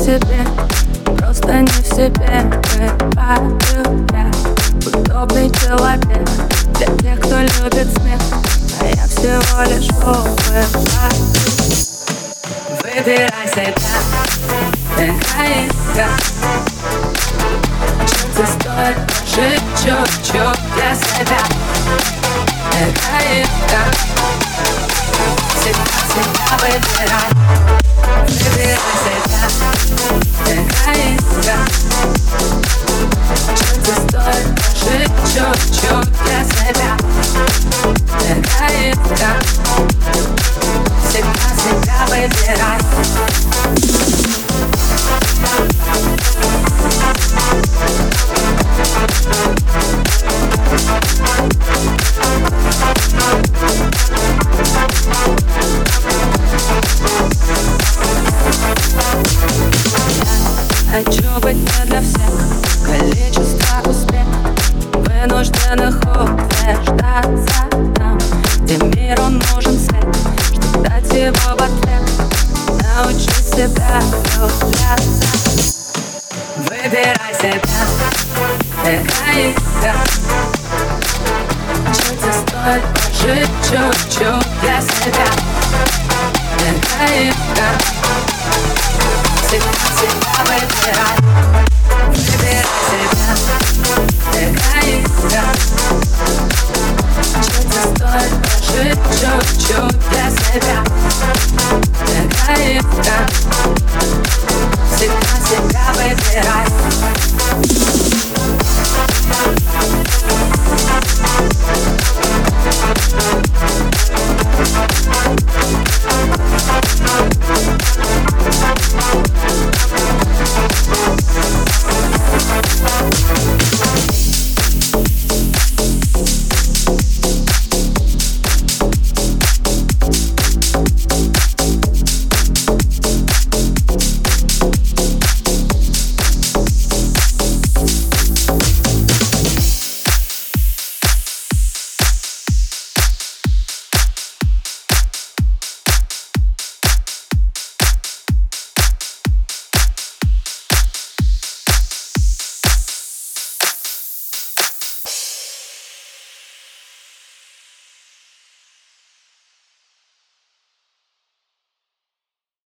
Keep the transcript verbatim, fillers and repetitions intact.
тебе, просто не в себе. Бываю я удобный человек для тех, кто любит смех, а я всего лишь улыбаюсь. Выбирай себя, эгоистка. Жить стоит жить чуть-чуть для себя. Эгоистка, всегда себя выбирай. Выбирай себя, эгоистка. Жить стоит жить чуть-чуть для себя. Эгоистка, всегда себя выбирай. Хочу быть не для всех, количество успехов вынужденных утверждаться нам, где миру нужен свет, чтобы дать его в ответ. Научи себя влюбляться. Выбирай себя, эгоистка. Жить стоит пожить чуть-чуть для себя. Эгоистка, всегда себя выбирай. Выбирай себя, эгоистка. Жить стоит пожить чуть-чуть для себя. Эгоистка, всегда себя выбирай.